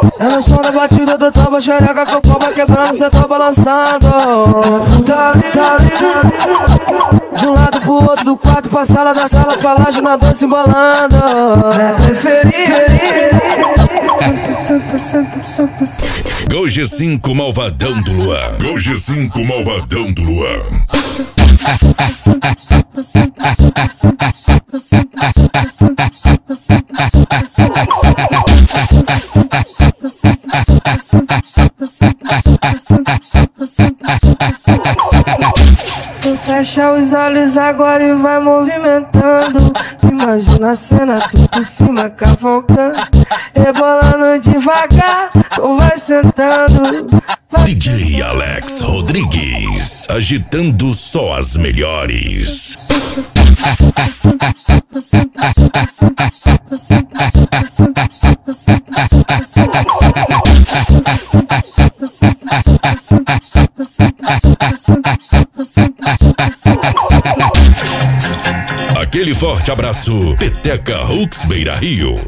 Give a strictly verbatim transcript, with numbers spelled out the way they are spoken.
É no som da batida do tambo, xereca com o pau vai quebrando, cê tá balançando. De um lado pro outro, do quarto pra sala, da sala pra laje, na dança embolando. É preferir. Santa, santa, santa, santa. Gol G cinco Malvadão do Luan. Gol G cinco Malvadão do Luan. Fecha os olhos agora e vai movimentando. Imagina a cena, tu por cima cavalcando, rebolando devagar, tu vai sentando. Vai D J Alex Rodrigues, agitando só as melhores. Aquele forte abraço, Peteca Hooks Beira Rio.